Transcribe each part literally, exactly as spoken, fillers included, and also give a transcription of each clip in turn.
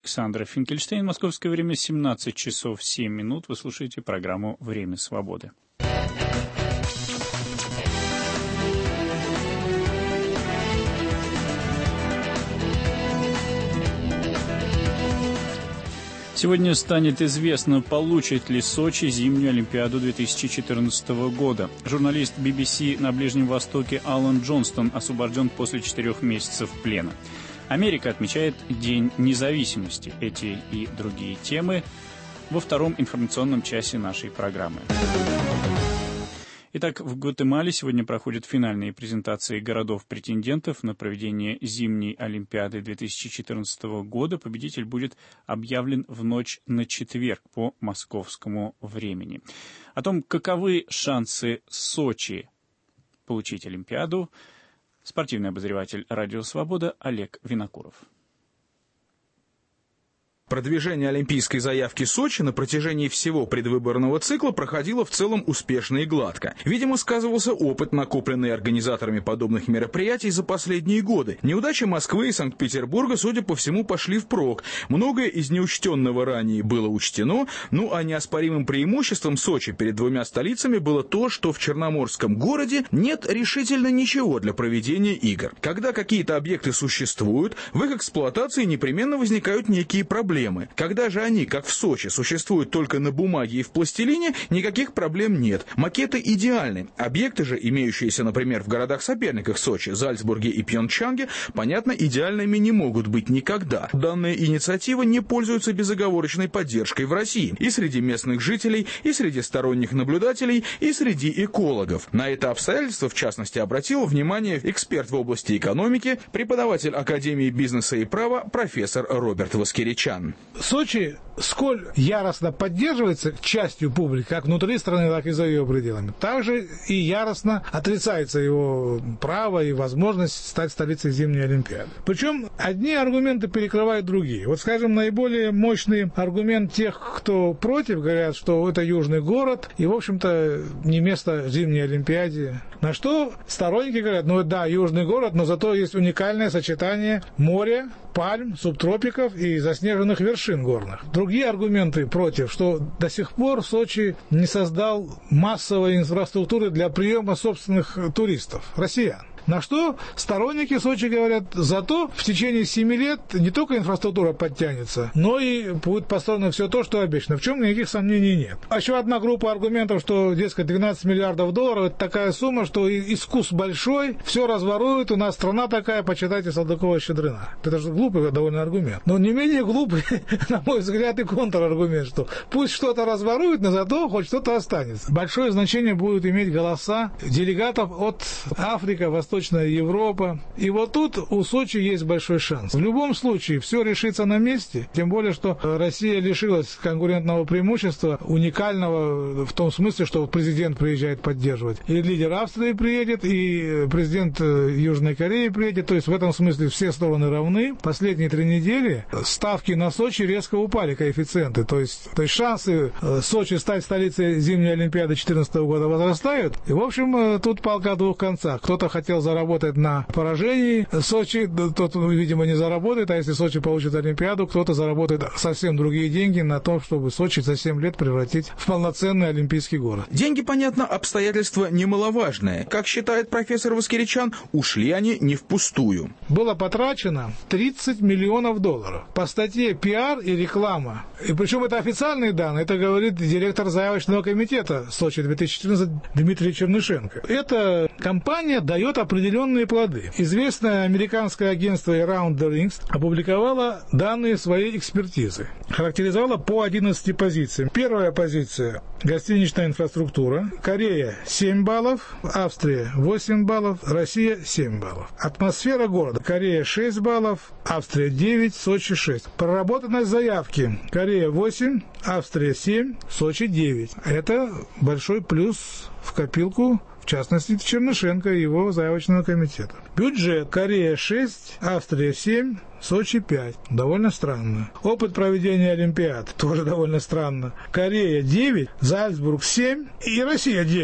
Александр Финкельштейн. Московское время семнадцать часов семь минут. Вы слушаете программу «Время свободы». Сегодня станет известно, получит ли Сочи зимнюю Олимпиаду две тысячи четырнадцатого года. Журналист би би си на Ближнем Востоке Алан Джонстон освобожден после четырех месяцев плена. Америка отмечает День независимости. Эти и другие темы во втором информационном часе нашей программы. Итак, в Гватемале сегодня проходят финальные презентации городов-претендентов на проведение зимней Олимпиады две тысячи четырнадцатого года. Победитель будет объявлен в ночь на четверг по московскому времени. О том, каковы шансы Сочи получить Олимпиаду, спортивный обозреватель «Радио Свобода» Олег Винокуров. Продвижение олимпийской заявки Сочи на протяжении всего предвыборного цикла проходило в целом успешно и гладко. Видимо, сказывался опыт, накопленный организаторами подобных мероприятий за последние годы. Неудачи Москвы и Санкт-Петербурга, судя по всему, пошли впрок. Многое из неучтенного ранее было учтено, ну а неоспоримым преимуществом Сочи перед двумя столицами было то, что в Черноморском городе нет решительно ничего для проведения игр. Когда какие-то объекты существуют, в их эксплуатации непременно возникают некие проблемы. Когда же они, как в Сочи, существуют только на бумаге и в пластилине, никаких проблем нет. Макеты идеальны. Объекты же, имеющиеся, например, в городах-соперниках Сочи, Зальцбурге и Пхенчханге, понятно, идеальными не могут быть никогда. Данная инициатива не пользуется безоговорочной поддержкой в России и среди местных жителей, и среди сторонних наблюдателей, и среди экологов. На это обстоятельство, в частности, обратил внимание эксперт в области экономики, преподаватель Академии бизнеса и права профессор Роберт Воскеричан. Сочи сколь яростно поддерживается частью публики, как внутри страны, так и за ее пределами, также и яростно отрицается его право и возможность стать столицей зимней Олимпиады. Причем одни аргументы перекрывают другие. Вот, скажем, наиболее мощный аргумент тех, кто против, говорят, что это южный город и, в общем-то, не место зимней Олимпиаде. На что сторонники говорят, ну да, южный город, но зато есть уникальное сочетание моря, пальм, субтропиков и заснеженных вершин горных. Другие аргументы против, что до сих пор Сочи не создал массовой инфраструктуры для приема собственных туристов, россиян. На что сторонники Сочи говорят, зато в течение семи лет не только инфраструктура подтянется, но и будет построено все то, что обещано. В чем никаких сомнений нет. А еще одна группа аргументов, что, дескать, двенадцать миллиардов долларов – это такая сумма, что искус большой, все разворует, у нас страна такая, почитайте Салтыкова-Щедрина. Это же глупый довольно аргумент. Но не менее глупый, на мой взгляд, и контраргумент, что пусть что-то разворует, но зато хоть что-то останется. Большое значение будут иметь голоса делегатов от Африки, Восточной Европа. И вот тут у Сочи есть большой шанс. В любом случае, все решится на месте, тем более, что Россия лишилась конкурентного преимущества, уникального в том смысле, что президент приезжает поддерживать. И лидер Австрии приедет, и президент Южной Кореи приедет. То есть в этом смысле все стороны равны. Последние три недели ставки на Сочи резко упали, коэффициенты. То есть, то есть шансы Сочи стать столицей зимней Олимпиады две тысячи четырнадцатого года возрастают. И, в общем, тут палка о двух концах. Кто-то хотел заработать на поражении Сочи, тот, видимо, не заработает, а если Сочи получит Олимпиаду, кто-то заработает совсем другие деньги на то, чтобы Сочи за семь лет превратить в полноценный олимпийский город. Деньги, понятно, обстоятельства немаловажные. Как считает профессор Воскеричан, ушли они не впустую. Было потрачено тридцать миллионов долларов по статье «Пиар и реклама». И причем это официальные данные, это говорит директор заявочного комитета Сочи две тысячи четырнадцать Дмитрий Чернышенко. Эта компания дает определенные плоды. Известное американское агентство Around the Rings опубликовало данные своей экспертизы. Характеризовало по одиннадцати позициям. Первая позиция – гостиничная инфраструктура. Корея – семь баллов, Австрия – восемь баллов, Россия – семь баллов. Атмосфера города. Корея – шесть баллов, Австрия – девять, Сочи – шесть. Проработанность заявки. Корея – восемь, Австрия – семь, Сочи – девять. Это большой плюс в копилку, в частности, Чернышенко и его заявочного комитета. Бюджет. Корея шесть, Австрия семь, Сочи пять. Довольно странно. Опыт проведения Олимпиад. Тоже довольно странно. Корея девять, Зальцбург семь и Россия девять.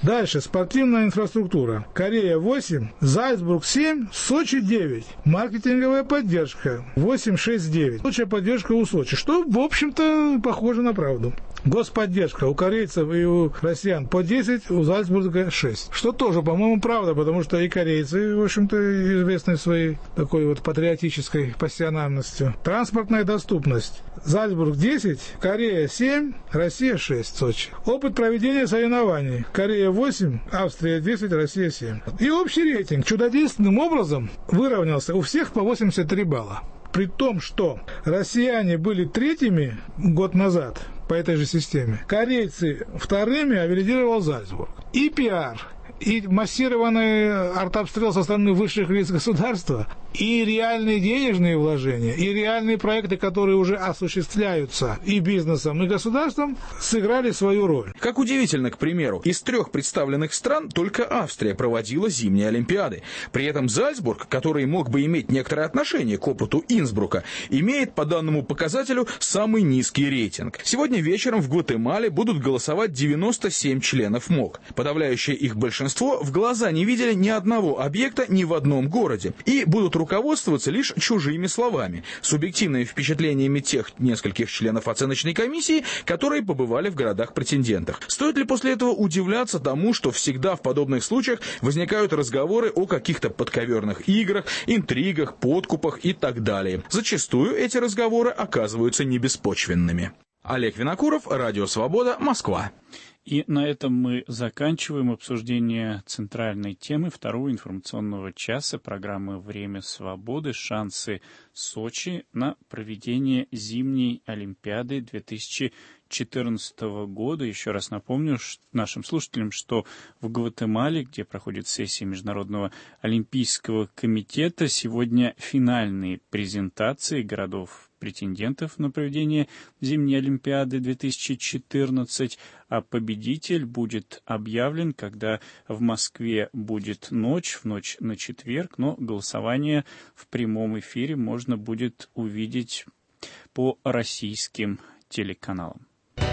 Дальше. Спортивная инфраструктура. Корея восемь, Зальцбург семь, Сочи девять. Маркетинговая поддержка восемь шесть девять. Лучшая поддержка у Сочи, что, в общем-то, похоже на правду. Господдержка у корейцев и у россиян по десять, у Зальцбурга шесть. Что тоже, по-моему, правда, потому что и корейцы, в общем-то, известны своей такой вот патриотической пассионарностью. Транспортная доступность. Зальцбург десять, Корея семь, Россия шесть, Сочи. Опыт проведения соревнований. Корея восемь, Австрия десять, Россия семь. И общий рейтинг чудодейственным образом выровнялся у всех по восемьдесят три балла. При том, что россияне были третьими год назад по этой же системе, корейцы вторыми, а лидировал Зальцбург. И пиар, и массированный артобстрел со стороны высших лиц государства, и реальные денежные вложения, и реальные проекты, которые уже осуществляются и бизнесом, и государством, сыграли свою роль. Как удивительно, к примеру, из трех представленных стран только Австрия проводила зимние Олимпиады. При этом Зальцбург, который мог бы иметь некоторое отношение к опыту Инсбрука, имеет по данному показателю самый низкий рейтинг. Сегодня вечером в Гватемале будут голосовать девяносто семь членов МОК. Подавляющее их большинство в глаза не видели ни одного объекта ни в одном городе и будут руководствоваться лишь чужими словами, субъективными впечатлениями тех нескольких членов оценочной комиссии, которые побывали в городах-претендентах. Стоит ли после этого удивляться тому, что всегда в подобных случаях возникают разговоры о каких-то подковерных играх, интригах, подкупах и так далее? Зачастую эти разговоры оказываются небеспочвенными. Олег Винокуров, Радио Свобода, Москва. И на этом мы заканчиваем обсуждение центральной темы второго информационного часа программы «Время свободы. Шансы Сочи» на проведение зимней Олимпиады две тысячи четырнадцатого года. Еще раз напомню нашим слушателям, что в Гватемале, где проходит сессия Международного олимпийского комитета, сегодня финальные презентации городов претендентов на проведение зимней Олимпиады две тысячи четырнадцать, а победитель будет объявлен, когда в Москве будет ночь, в ночь на четверг, но голосование в прямом эфире можно будет увидеть по российским телеканалам.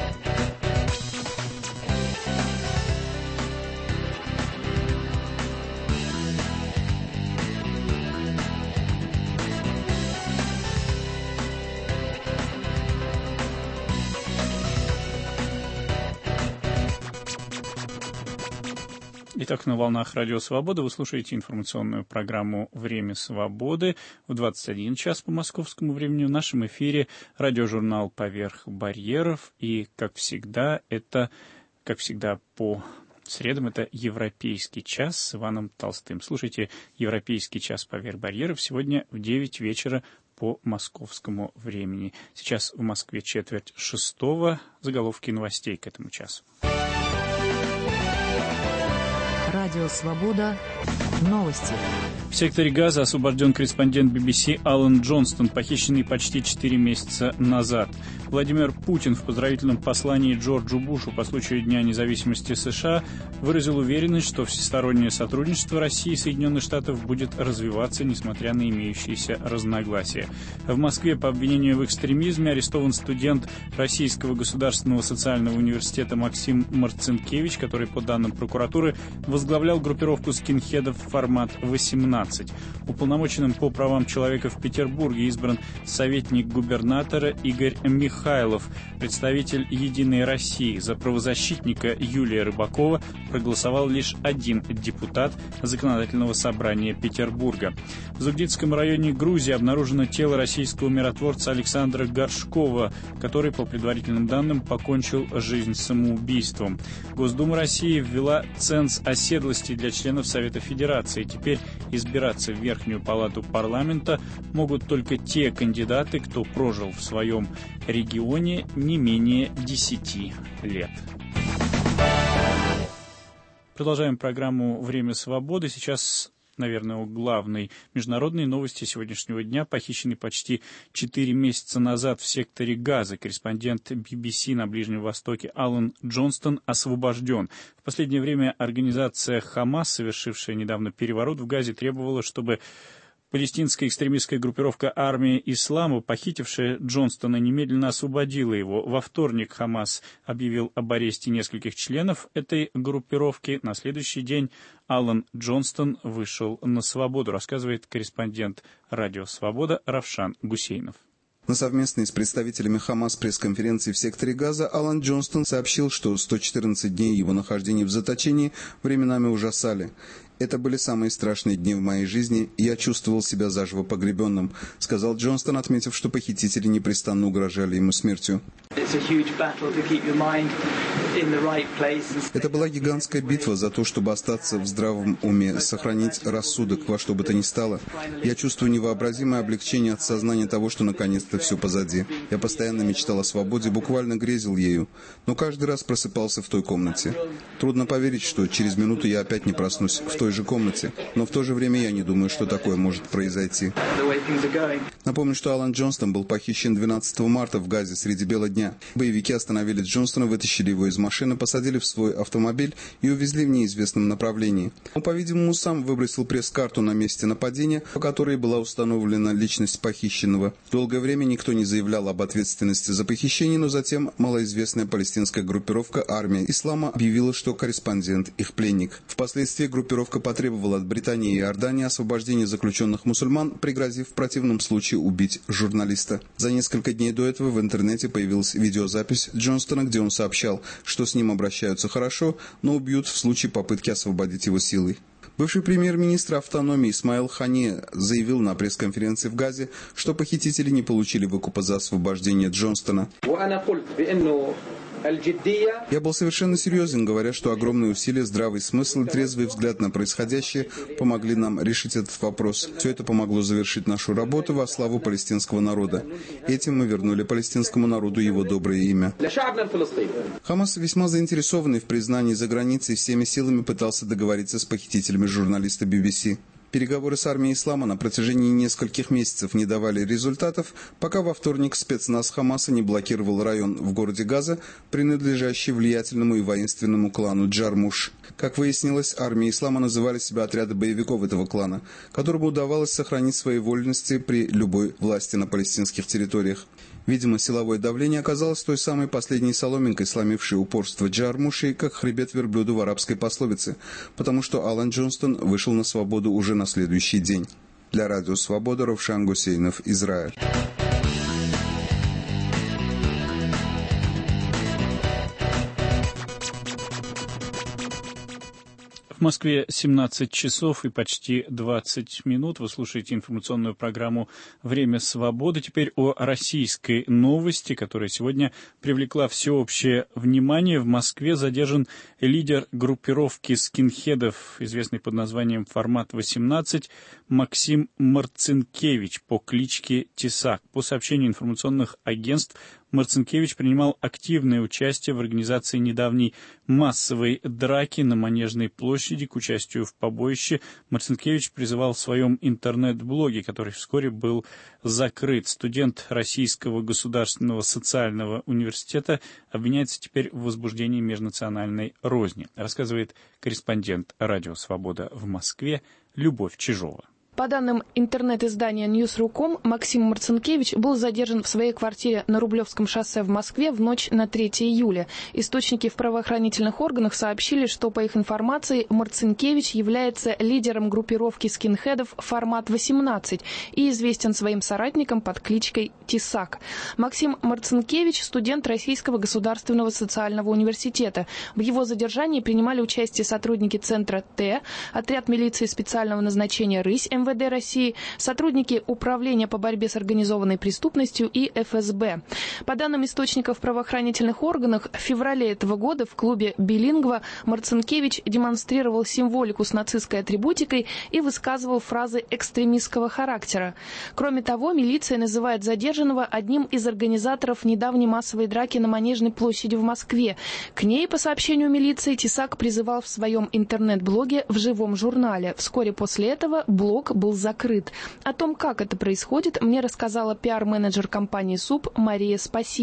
Итак, на волнах Радио Свобода вы слушаете информационную программу «Время свободы» в двадцать один час по московскому времени. В нашем эфире радиожурнал «Поверх барьеров». И, как всегда, это, как всегда, по средам это «Европейский час» с Иваном Толстым. Слушайте «Европейский час поверх барьеров» сегодня в девять вечера по московскому времени. Сейчас в Москве четверть шестого. Заголовки новостей к этому часу. Радио «Свобода». Новости. В секторе Газа освобожден корреспондент би би си Алан Джонстон, похищенный почти четыре месяца назад. Владимир Путин в поздравительном послании Джорджу Бушу по случаю Дня независимости США выразил уверенность, что всестороннее сотрудничество России и Соединенных Штатов будет развиваться, несмотря на имеющиеся разногласия. В Москве по обвинению в экстремизме арестован студент Российского государственного социального университета Максим Марцинкевич, который, по данным прокуратуры, возглавлял группировку скинхедов «Формат восемнадцать». Уполномоченным по правам человека в Петербурге избран советник губернатора Игорь Михайлов. Представитель «Единой России» за правозащитника Юлия Рыбакова проголосовал лишь один депутат Законодательного собрания Петербурга. В Зугдитском районе Грузии обнаружено тело российского миротворца Александра Горшкова, который, по предварительным данным, покончил жизнь самоубийством. Госдума России ввела ценз оседлости для членов Совета Федерации. Теперь избираться в Верхнюю палату парламента могут только те кандидаты, кто прожил в своем регионе не менее десяти лет. Продолжаем программу «Время свободы». Сейчас, наверное, о главной международной новости сегодняшнего дня. Похищенный почти четыре месяца назад в секторе Газа корреспондент би би си на Ближнем Востоке Алан Джонстон освобожден. В последнее время организация «Хамас», совершившая недавно переворот в Газе, требовала, чтобы Палестинская экстремистская группировка «Армия Ислама», похитившая Джонстона, немедленно освободила его. Во вторник Хамас объявил об аресте нескольких членов этой группировки. На следующий день Алан Джонстон вышел на свободу, рассказывает корреспондент «Радио Свобода» Равшан Гусейнов. На совместной с представителями Хамас пресс-конференции в секторе Газа Алан Джонстон сообщил, что сто четырнадцать дней его нахождения в заточении временами ужасали. «Это были самые страшные дни в моей жизни, и я чувствовал себя заживо погребенным», — сказал Джонстон, отметив, что похитители непрестанно угрожали ему смертью. Это была гигантская битва за то, чтобы остаться в здравом уме, сохранить рассудок во что бы то ни стало. Я чувствую невообразимое облегчение от сознания того, что наконец-то все позади. Я постоянно мечтал о свободе, буквально грезил ею, но каждый раз просыпался в той комнате. Трудно поверить, что через минуту я опять не проснусь в той же комнате, но в то же время я не думаю, что такое может произойти. Напомню, что Алан Джонстон был похищен двенадцатого марта в Газе среди бела дня. Боевики остановили Джонстона, вытащили его из машины, посадили в свой автомобиль и увезли в неизвестном направлении. Он, по-видимому, сам выбросил пресс-карту на месте нападения, по которой была установлена личность похищенного. Долгое время никто не заявлял об ответственности за похищение, но затем малоизвестная палестинская группировка «Армия Ислама» объявила, что корреспондент их пленник. Впоследствии группировка потребовала от Британии и Иордании освобождения заключенных мусульман, пригрозив в противном случае убить журналиста. За несколько дней до этого в интернете появилась видеозапись Джонстона, где он сообщал, что с ним обращаются хорошо, но убьют в случае попытки освободить его силой. Бывший премьер-министр автономии Исмаил Хания заявил на пресс-конференции в Газе, что похитители не получили выкупа за освобождение Джонстона. Я был совершенно серьезен, говоря, что огромные усилия, здравый смысл и трезвый взгляд на происходящее помогли нам решить этот вопрос. Все это помогло завершить нашу работу во славу палестинского народа. Этим мы вернули палестинскому народу его доброе имя. Хамас, весьма заинтересованный в признании за границей, всеми силами пытался договориться с похитителями журналиста би би си. Переговоры с армией Ислама на протяжении нескольких месяцев не давали результатов, пока во вторник спецназ Хамаса не блокировал район в городе Газа, принадлежащий влиятельному и воинственному клану Джармуш. Как выяснилось, армией Ислама называли себя отряды боевиков этого клана, которому удавалось сохранить свои вольности при любой власти на палестинских территориях. Видимо, силовое давление оказалось той самой последней соломинкой, сломившей упорство Джармушей, как хребет верблюда в арабской пословице, потому что Алан Джонстон вышел на свободу уже на следующий день. Для Радио Свобода, Равшан Гусейнов, Израиль. В Москве семнадцать часов и почти двадцать минут. Вы слушаете информационную программу «Время свободы». Теперь о российской новости, которая сегодня привлекла всеобщее внимание. В Москве задержан лидер группировки скинхедов, известный под названием «Формат восемнадцать», Максим Марцинкевич по кличке Тесак. По сообщению информационных агентств, Марцинкевич принимал активное участие в организации недавней массовой драки на Манежной площади. К участию в побоище Марцинкевич призывал в своем интернет-блоге, который вскоре был закрыт. Студент Российского государственного социального университета обвиняется теперь в возбуждении межнациональной розни, рассказывает корреспондент «Радио Свобода» в Москве Любовь Чижова. По данным интернет-издания ньюс точка ру точка ком, Максим Марцинкевич был задержан в своей квартире на Рублевском шоссе в Москве в ночь на третье июля. Источники в правоохранительных органах сообщили, что, по их информации, Марцинкевич является лидером группировки скинхедов «Формат восемнадцать» и известен своим соратникам под кличкой Тесак. Максим Марцинкевич – студент Российского государственного социального университета. В его задержании принимали участие сотрудники Центра Т, отряд милиции специального назначения «Рысь» эм вэ дэ России, сотрудники Управления по борьбе с организованной преступностью и эф эс бэ. По данным источников в правоохранительных органах, в феврале этого года в клубе «Билингва» Марцинкевич демонстрировал символику с нацистской атрибутикой и высказывал фразы экстремистского характера. Кроме того, милиция называет задержанного одним из организаторов недавней массовой драки на Манежной площади в Москве. К ней, по сообщению милиции, Тесак призывал в своем интернет-блоге в живом журнале. Вскоре после этого блог был закрыт. О том, как это происходит, мне рассказала пиар-менеджер компании СУП Мария Спасибо.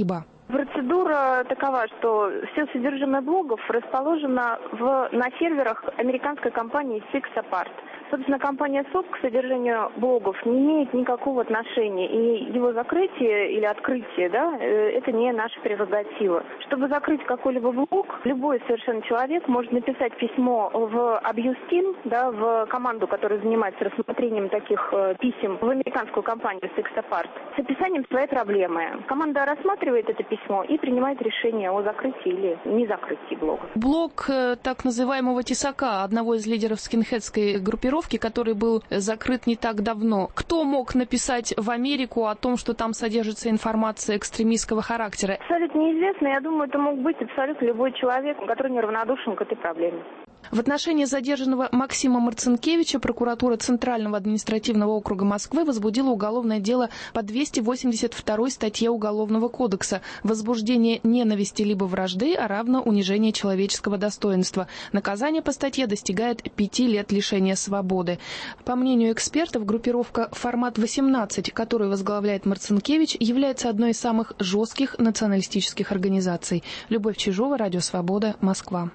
Процедура такова, что все содержимое блогов расположено в, на серверах американской компании Six Apart. Собственно, компания эс о пи к содержанию блогов не имеет никакого отношения. И его закрытие или открытие, да, это не наша прерогатива. Чтобы закрыть какой-либо блог, любой совершенно человек может написать письмо в Abuse Team, да, в команду, которая занимается рассмотрением таких писем в американскую компанию Six Apart, с описанием своей проблемы. Команда рассматривает это письмо и принимает решение о закрытии или не закрытии блога. Блог так называемого Тесака, одного из лидеров скинхедской группировки, который был закрыт не так давно. Кто мог написать в Америку о том, что там содержится информация экстремистского характера? Абсолютно неизвестно. Я думаю, это мог быть абсолютно любой человек, который неравнодушен к этой проблеме. В отношении задержанного Максима Марцинкевича прокуратура Центрального административного округа Москвы возбудила уголовное дело по двести восемьдесят второй статье Уголовного кодекса «Возбуждение ненависти либо вражды, а равно унижение человеческого достоинства». Наказание по статье достигает пяти лет лишения свободы. По мнению экспертов, группировка «Формат восемнадцать», которую возглавляет Марцинкевич, является одной из самых жестких националистических организаций. Любовь Чижова, Радио Свобода, Москва.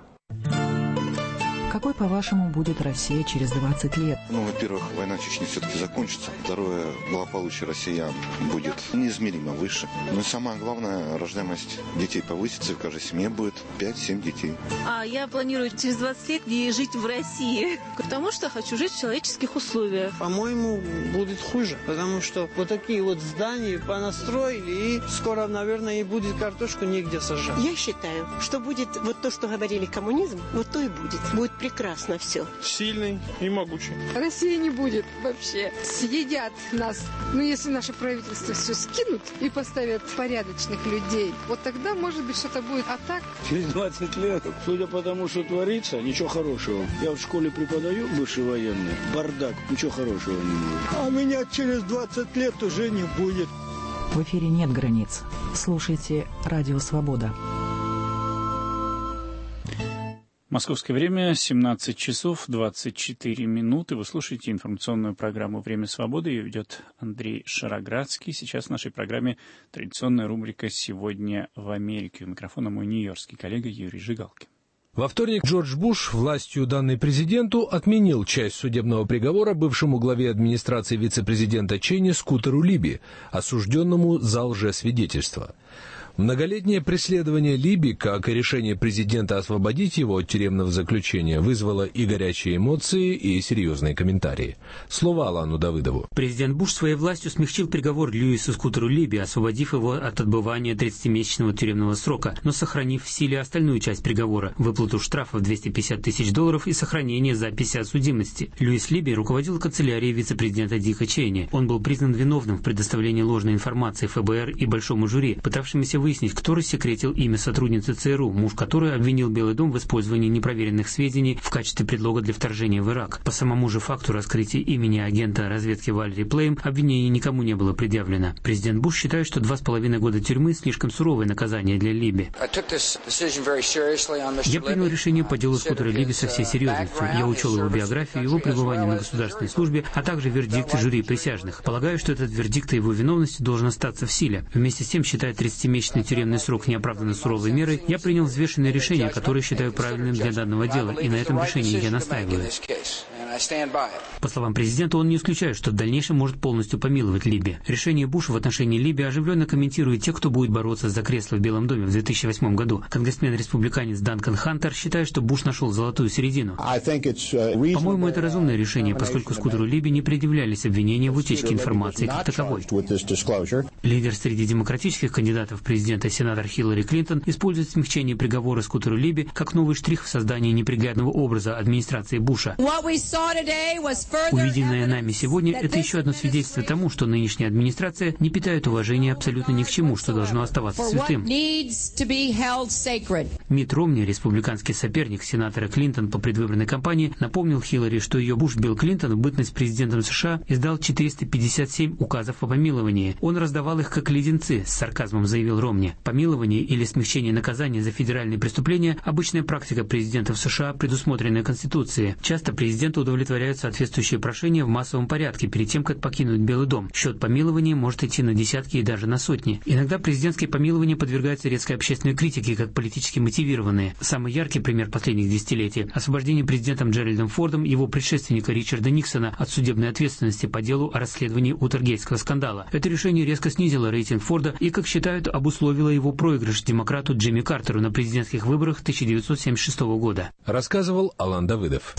Какой, по-вашему, будет Россия через двадцать лет? Ну, во-первых, война в Чечне все-таки закончится. Второе, благополучие россиян будет неизмеримо выше. Но и самое главное, рождаемость детей повысится, и в каждой семье будет пять-семь детей. А я планирую через двадцать лет жить в России, потому что хочу жить в человеческих условиях. По-моему, будет хуже, потому что вот такие вот здания понастроили, и скоро, наверное, и будет картошку негде сажать. Я считаю, что будет вот то, что говорили коммунизм, вот то и будет. Будет прекрасно все. Сильный и могучий. России не будет вообще. Съедят нас. Ну, если наше правительство все скинут и поставят порядочных людей, вот тогда, может быть, что-то будет. А так... Через двадцать лет, судя по тому, что творится, ничего хорошего. Я в школе преподаю, бывший военный. Бардак, ничего хорошего не будет. А меня через двадцать лет уже не будет. В эфире нет границ. Слушайте Радио Свобода. Московское время семнадцать часов двадцать четыре минуты. Вы слушаете информационную программу «Время свободы». Ее ведет Андрей Шароградский. Сейчас в нашей программе традиционная рубрика «Сегодня в Америке». У микрофона мой нью-йоркский коллега Юрий Жигалкин. Во вторник Джордж Буш, властью данной президенту, отменил часть судебного приговора бывшему главе администрации вице-президента Чейни Скутеру Либи, осужденному за лжесвидетельство. Многолетнее преследование Либи, как и решение президента освободить его от тюремного заключения, вызвало и горячие эмоции, и серьезные комментарии. Слово Алану Давыдову. Президент Буш своей властью смягчил приговор Льюису Скутеру Либи, освободив его от отбывания тридцатимесячного тюремного срока, но сохранив в силе остальную часть приговора – выплату штрафа в двести пятьдесят тысяч долларов и сохранение записи о судимости. Льюис Либи руководил канцелярией вице-президента Дика Чейни. Он был признан виновным в предоставлении ложной информации эф бэ эр и большому жюри, пытавшимися выяснить, кто рассекретил имя сотрудницы цэ эр у, муж которой обвинил Белый дом в использовании непроверенных сведений в качестве предлога для вторжения в Ирак. По самому же факту раскрытия имени агента разведки Валери Плейм обвинение никому не было предъявлено. Президент Буш считает, что два с половиной года тюрьмы – слишком суровое наказание для Либи. Я принял решение по делу Скутера Либи со всей серьезностью. Я учел его биографию, его пребывание на государственной службе, а также вердикт жюри присяжных. Полагаю, что этот вердикт о его виновности должен остаться в силе. Вместе с тем, считая тридцатимесячный тюремный срок неоправданно суровой мерой, я принял взвешенное решение, которое считаю правильным для данного дела, и на этом решении я настаиваю. По словам президента, он не исключает, что в дальнейшем может полностью помиловать Либи. Решение Буша в отношении Либи оживленно комментирует те, кто будет бороться за кресло в Белом доме в две тысячи восьмом году. Конгрессмен-республиканец Данкан Хантер считает, что Буш нашел золотую середину. По-моему, это разумное решение, поскольку Скутеру Либи не предъявлялись обвинения в утечке информации как таковой. Лидер среди демократических кандидатов в президента сенатор Хиллари Клинтон использует смягчение приговора Скутеру Либи как новый штрих в создании неприглядного образа администрации Буша. Увиденное нами сегодня – это еще одно свидетельство тому, что нынешняя администрация не питает уважения абсолютно ни к чему, что должно оставаться святым. Митт Ромни, республиканский соперник сенатора Клинтон по предвыборной кампании, напомнил Хиллари, что ее Буш Билл Клинтон в бытность президентом США издал четыреста пятьдесят семь указов о помиловании. Он раздавал их как леденцы, с сарказмом заявил Ромни. Помилование или смягчение наказания за федеральные преступления – обычная практика президентов США, предусмотренная Конституцией. Часто президенту удовлетворяется удовлетворяют соответствующие прошения в массовом порядке перед тем, как покинуть Белый дом. Счет помилования может идти на десятки и даже на сотни. Иногда президентские помилования подвергаются резкой общественной критике как политически мотивированные. Самый яркий пример последних десятилетий – освобождение президентом Джеральдом Фордом его предшественника Ричарда Никсона от судебной ответственности по делу о расследовании Утергейтского скандала. Это решение резко снизило рейтинг Форда и, как считают, обусловило его проигрыш демократу Джимми Картеру на президентских выборах тысяча девятьсот семьдесят шестого года. Рассказывал Алан Давыдов.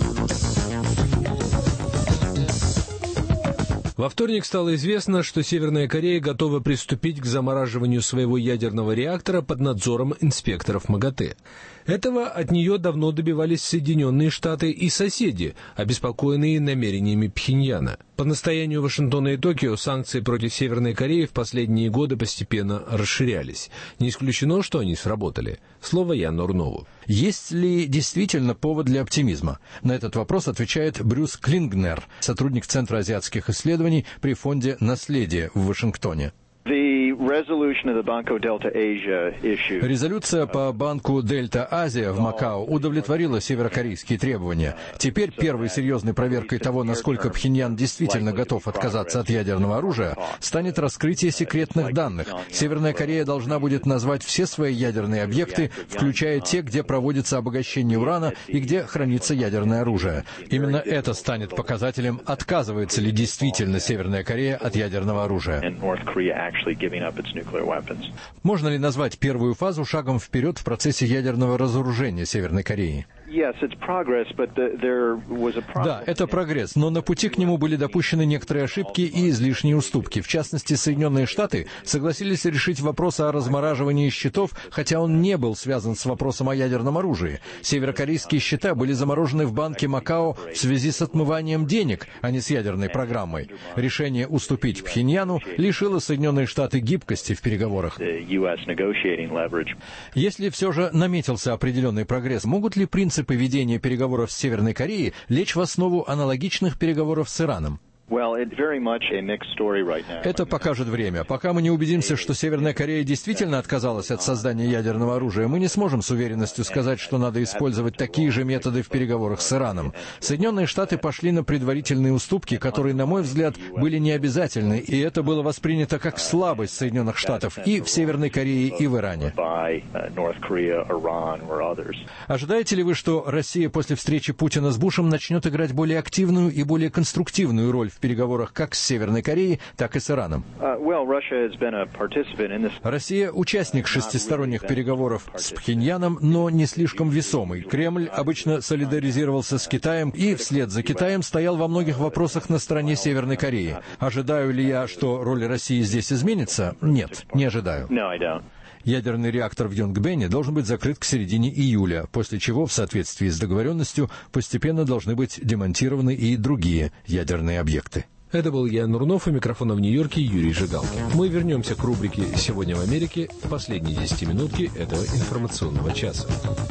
Во вторник стало известно, что Северная Корея готова приступить к замораживанию своего ядерного реактора под надзором инспекторов МАГАТЭ. Этого от нее давно добивались Соединенные Штаты и соседи, обеспокоенные намерениями Пхеньяна. По настоянию Вашингтона и Токио санкции против Северной Кореи в последние годы постепенно расширялись. Не исключено, что они сработали. Слово Яну Урнову. Есть ли действительно повод для оптимизма? На этот вопрос отвечает Брюс Клингнер, сотрудник Центра азиатских исследований при фонде «Наследие» в Вашингтоне. Резолюция по банку Дельта Азия в Макао удовлетворила северокорейские требования. Теперь первой серьезной проверкой того, насколько Пхеньян действительно готов отказаться от ядерного оружия, станет раскрытие секретных данных. Северная Корея должна будет назвать все свои ядерные объекты, включая те, где проводится обогащение урана и где хранится ядерное оружие. Именно это станет показателем, отказывается ли действительно Северная Корея от ядерного оружия. Можно ли назвать первую фазу шагом вперед в процессе ядерного разоружения Северной Кореи? Да, это прогресс, но на пути к нему были допущены некоторые ошибки и излишние уступки. В частности, Соединенные Штаты согласились решить вопрос о размораживании счетов, хотя он не был связан с вопросом о ядерном оружии. Северокорейские счета были заморожены в банке Макао в связи с отмыванием денег, а не с ядерной программой. Решение уступить Пхеньяну лишило Соединенные Штаты гибкости в переговорах. Если все же наметился определенный прогресс, могут ли принципы ведения переговоров с Северной Кореей лечь в основу аналогичных переговоров с Ираном? Это покажет время. Пока мы не убедимся, что Северная Корея действительно отказалась от создания ядерного оружия, мы не сможем с уверенностью сказать, что надо использовать такие же методы в переговорах с Ираном. Соединенные Штаты пошли на предварительные уступки, которые, на мой взгляд, были необязательны, и это было воспринято как слабость Соединенных Штатов и в Северной Корее, и в Иране. Ожидаете ли вы, что Россия после встречи Путина с Бушем начнет играть более активную и более конструктивную роль в переговорах как с Северной Кореей, так и с Ираном? Россия – участник шестисторонних переговоров с Пхеньяном, но не слишком весомый. Кремль обычно солидаризировался с Китаем и вслед за Китаем стоял во многих вопросах на стороне Северной Кореи. Ожидаю ли я, что роль России здесь изменится? Нет, не ожидаю. Ядерный реактор в Йонгбэне должен быть закрыт к середине июля, после чего, в соответствии с договоренностью, постепенно должны быть демонтированы и другие ядерные объекты. Это был Ян Урнов, у микрофона в Нью-Йорке Юрий Жигалкин. Мы вернемся к рубрике «Сегодня в Америке» в последние десятиминутки этого информационного часа.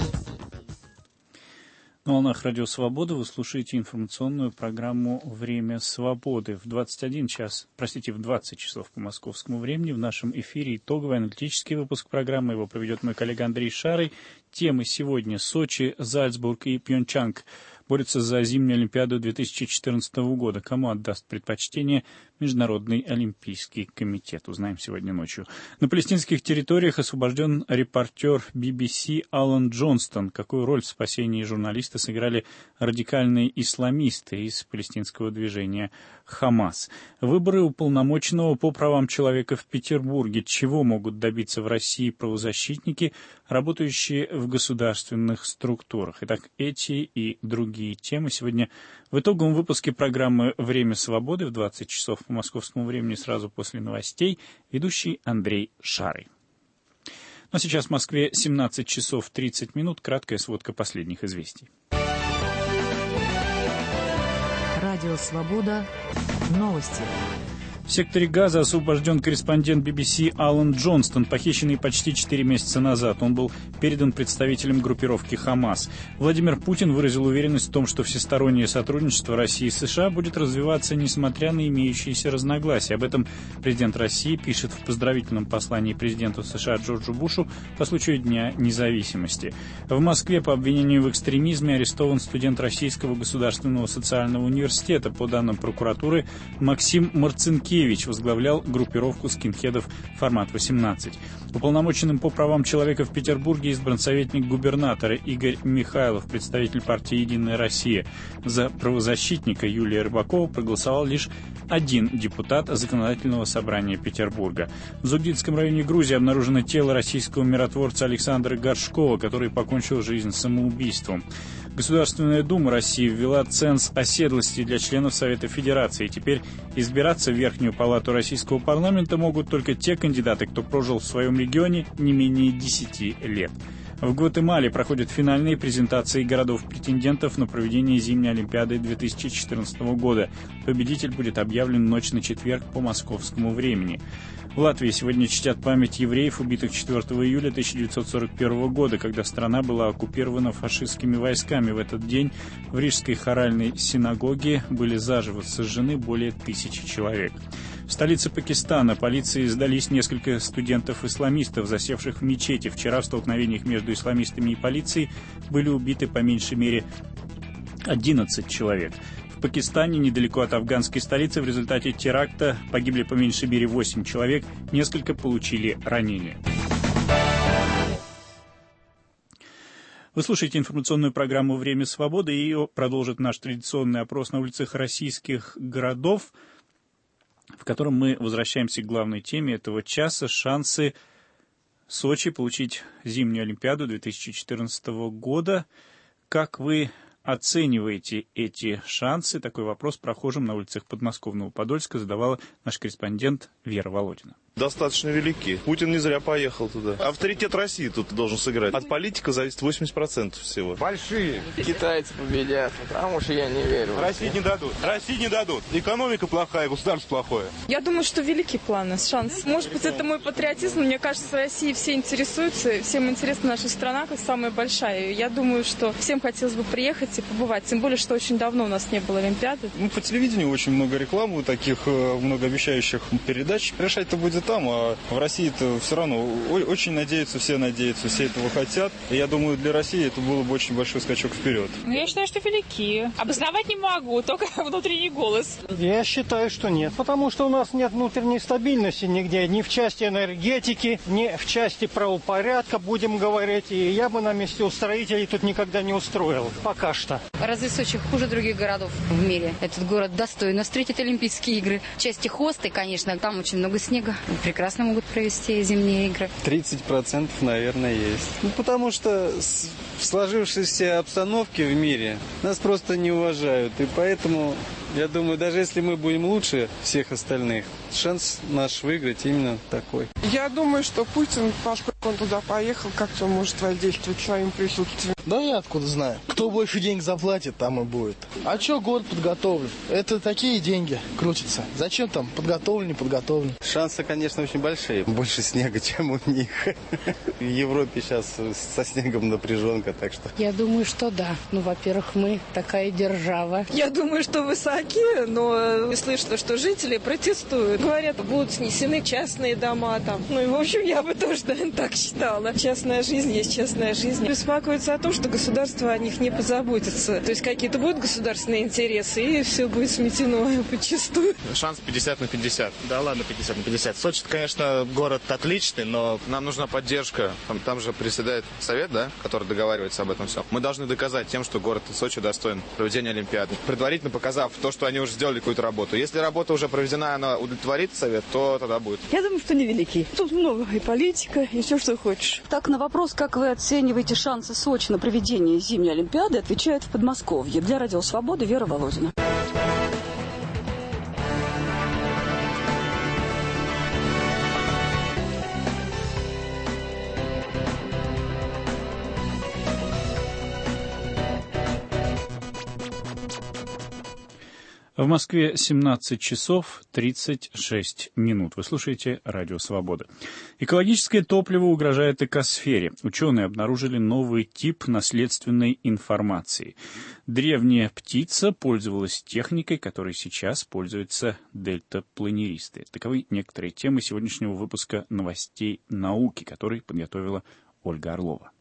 На волнах Радио Свобода вы слушаете информационную программу «Время свободы». В двадцать один час, простите, в двадцать часов по московскому времени в нашем эфире итоговый аналитический выпуск программы. Его проведет мой коллега Андрей Шарый. Темы сегодня: Сочи, Зальцбург и Пьончанг борются за зимнюю Олимпиаду две тысячи четырнадцатого года. Кому отдаст предпочтение Международный олимпийский комитет? Узнаем сегодня ночью. На палестинских территориях освобожден репортер би би си Алан Джонстон. Какую роль в спасении журналиста сыграли радикальные исламисты из палестинского движения «Хамас»? Выборы уполномоченного по правам человека в Петербурге. Чего могут добиться в России правозащитники, работающие в государственных структурах? Итак, эти и другие темы сегодня в итоговом выпуске программы «Время свободы» в двадцать часов по московскому времени, сразу после новостей, ведущий Андрей Шарый. Ну а сейчас в Москве семнадцать часов тридцать минут. Краткая сводка последних известий. Радио «Свобода». Новости. В секторе Газа освобожден корреспондент би би си Алан Джонстон, похищенный почти четыре месяца назад. Он был передан представителям группировки «Хамас». Владимир Путин выразил уверенность в том, что всестороннее сотрудничество России и США будет развиваться, несмотря на имеющиеся разногласия. Об этом президент России пишет в поздравительном послании президенту США Джорджу Бушу по случаю Дня независимости. В Москве по обвинению в экстремизме арестован студент Российского государственного социального университета. По данным прокуратуры, Максим Марцинкевич возглавлял группировку скинхедов «Формат восемнадцать». Уполномоченным по правам человека в Петербурге избран советник губернатора Игорь Михайлов, представитель партии «Единая Россия». За правозащитника Юлия Рыбакова проголосовал лишь один депутат Законодательного собрания Петербурга. В Зугдитском районе Грузии обнаружено тело российского миротворца Александра Горшкова, который покончил жизнь самоубийством. Государственная дума России ввела ценз оседлости для членов Совета Федерации. Теперь избираться в Верхнюю палату российского парламента могут только те кандидаты, кто прожил в своем регионе не менее десяти лет. В Гватемале проходят финальные презентации городов-претендентов на проведение зимней Олимпиады две тысячи четырнадцатого года. Победитель будет объявлен в ночь на четверг по московскому времени. В Латвии сегодня чтят память евреев, убитых четвёртого июля тысяча девятьсот сорок первого года, когда страна была оккупирована фашистскими войсками. В этот день в Рижской хоральной синагоге были заживо сожжены более тысячи человек. В столице Пакистана полиции сдались несколько студентов-исламистов, засевших в мечети. Вчера в столкновениях между исламистами и полицией были убиты по меньшей мере одиннадцать человек. В Пакистане, недалеко от афганской столицы, в результате теракта погибли по меньшей мере восемь человек, несколько получили ранения. Вы слушаете информационную программу «Время свободы», и ее продолжит наш традиционный опрос на улицах российских городов, в котором мы возвращаемся к главной теме этого часа — шансы Сочи получить зимнюю Олимпиаду две тысячи четырнадцатого года. Как вы оцениваете эти шансы? Такой вопрос прохожим на улицах подмосковного Подольска задавала наш корреспондент Вера Володина. Достаточно велики. Путин не зря поехал туда. Авторитет России тут должен сыграть. От политика зависит восемьдесят процентов всего. Большие. Китайцы победят, потому что я не верю. России не дадут. России не дадут. Экономика плохая, государство плохое. Я думаю, что велики планы, шанс. Может быть, это мой патриотизм. Мне кажется, в России все интересуются. Всем интересна наша страна, как самая большая. Я думаю, что всем хотелось бы приехать и побывать. Тем более, что очень давно у нас не было Олимпиады. Ну, по телевидению очень много рекламы, таких многообещающих передач. Решать-то будет там, а в России-то все равно очень надеются, все надеются, все этого хотят. И я думаю, для России это было бы очень большой скачок вперед. Ну, я считаю, что велики. Обосновать не могу, только внутренний голос. Я считаю, что нет, потому что у нас нет внутренней стабильности нигде, ни в части энергетики, ни в части правопорядка, будем говорить. И я бы на месте устроителей тут никогда не устроил, пока что. Разве Сочи хуже других городов в мире? Этот город достойно встретит Олимпийские игры. В части хосты, конечно, там очень много снега. Прекрасно могут провести зимние игры. тридцать процентов, наверное, есть. Ну, потому что в сложившейся обстановке в мире нас просто не уважают. И поэтому, я думаю, даже если мы будем лучше всех остальных, шанс наш выиграть именно такой. Я думаю, что Путин, поскольку он туда поехал, как-то может воздействовать своим присутствием. Да я откуда знаю. Кто больше денег заплатит, там и будет. А что город подготовлен? Это такие деньги крутятся. Зачем там подготовлен, не подготовлен? Шансы, конечно, очень большие. Больше снега, чем у них. В Европе сейчас со снегом напряженка, так что... Я думаю, что да. Ну, во-первых, мы такая держава. Я думаю, что высоки, но слышно, что жители протестуют. Говорят, будут снесены частные дома там. Ну и, в общем, я бы тоже, наверное, так считала. Частная жизнь есть частная жизнь. Беспокоиться о том, что государство о них не позаботится. То есть какие-то будут государственные интересы, и все будет сметено подчистую. Шанс пятьдесят на пятьдесят. Да ладно, пятьдесят на пятьдесят. Сочи, конечно, город отличный, но нам нужна поддержка. Там, там же приседает совет, да, который договаривается об этом всем. Мы должны доказать тем, что город Сочи достоин проведения Олимпиады. Предварительно показав то, что они уже сделали какую-то работу. Если работа уже проведена, она удовлетворит совет, то тогда будет. Я думаю, что невелики. Тут много и политика, и все, что хочешь. Так, на вопрос, как вы оцениваете шансы Сочи на проведение зимней Олимпиады, отвечает в Подмосковье. Для Радио Свободы Вера Володина. В Москве семнадцать часов тридцать шесть минут. Вы слушаете Радио Свобода. Экологическое топливо угрожает экосфере. Ученые обнаружили новый тип наследственной информации. Древняя птица пользовалась техникой, которой сейчас пользуются дельтапланеристы. Таковы некоторые темы сегодняшнего выпуска новостей науки, который подготовила Ольга Орлова.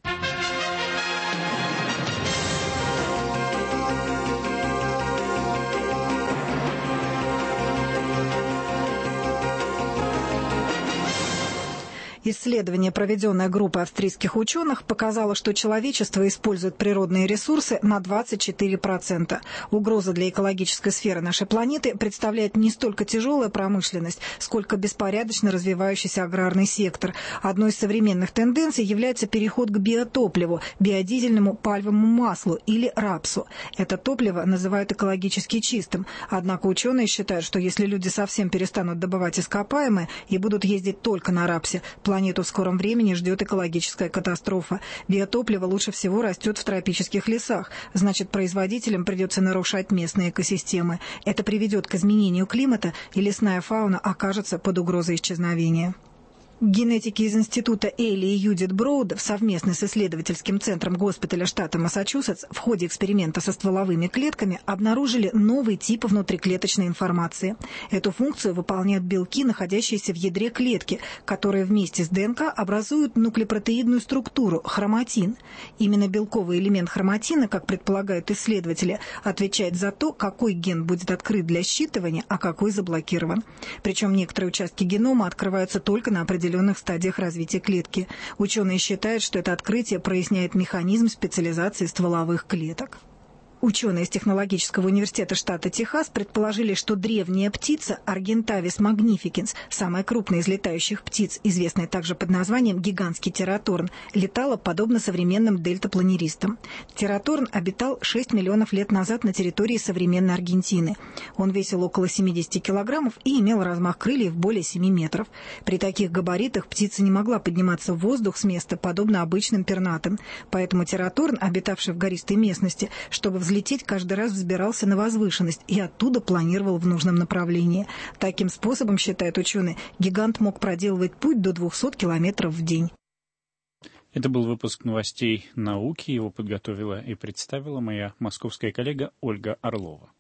Исследование, проведенное группой австрийских ученых, показало, что человечество использует природные ресурсы на двадцать четыре процента. Угроза для экологической сферы нашей планеты представляет не столько тяжелая промышленность, сколько беспорядочно развивающийся аграрный сектор. Одной из современных тенденций является переход к биотопливу, биодизельному пальмовому маслу или рапсу. Это топливо называют экологически чистым. Однако ученые считают, что если люди совсем перестанут добывать ископаемые и будут ездить только на рапсе, планету в скором времени ждет экологическая катастрофа. Биотопливо лучше всего растет в тропических лесах. Значит, производителям придется нарушать местные экосистемы. Это приведет к изменению климата, и лесная фауна окажется под угрозой исчезновения. Генетики из института Элли и Юдит Броуд совместно с исследовательским центром госпиталя штата Массачусетс в ходе эксперимента со стволовыми клетками обнаружили новый тип внутриклеточной информации. Эту функцию выполняют белки, находящиеся в ядре клетки, которые вместе с ДНК образуют нуклеопротеидную структуру – хроматин. Именно белковый элемент хроматина, как предполагают исследователи, отвечает за то, какой ген будет открыт для считывания, а какой заблокирован. Причем некоторые участки генома открываются только на определенном определенных стадиях развития клетки. Ученые считают, что это открытие проясняет механизм специализации стволовых клеток. Ученые из Технологического университета штата Техас предположили, что древняя птица Argentavis magnificens, самая крупная из летающих птиц, известная также под названием гигантский тераторн, летала подобно современным дельтапланеристам. Тераторн обитал шесть миллионов лет назад на территории современной Аргентины. Он весил около семьдесят килограммов и имел размах крыльев более семи метров. При таких габаритах птица не могла подниматься в воздух с места, подобно обычным пернатым. Поэтому тераторн, обитавший в гористой местности, чтобы взлететь, каждый раз взбирался на возвышенность и оттуда планировал в нужном направлении. Таким способом, считают ученые, гигант мог проделывать путь до двухсот километров в день. Это был выпуск новостей науки. Его подготовила и представила моя московская коллега Ольга Орлова.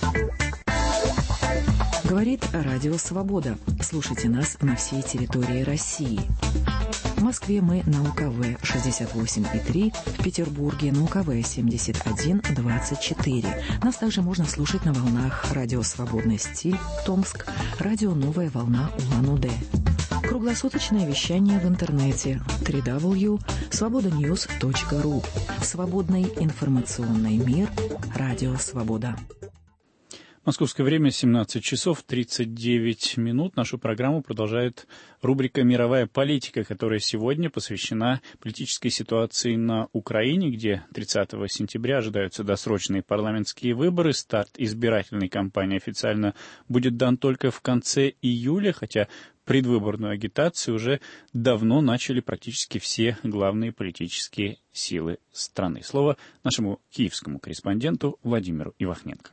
Говорит Радио Свобода. Слушайте нас на всей территории России. В Москве мы на У К В шестьдесят восемь и три, в Петербурге на У К В семьдесят один двадцать четыре. Нас также можно слушать на волнах Радио Свободный стиль, Томск, Радио Новая волна Улан-Удэ. Круглосуточное вещание в интернете дабл ю дабл ю дабл ю точка свобода ньюс точка ру. Свободный информационный мир. Радио Свобода. Московское время семнадцать часов тридцать девять минут. Нашу программу продолжает рубрика «Мировая политика», которая сегодня посвящена политической ситуации на Украине, где тридцатого сентября ожидаются досрочные парламентские выборы. Старт избирательной кампании официально будет дан только в конце июля, хотя предвыборную агитацию уже давно начали практически все главные политические силы страны. Слово нашему киевскому корреспонденту Владимиру Ивахненко.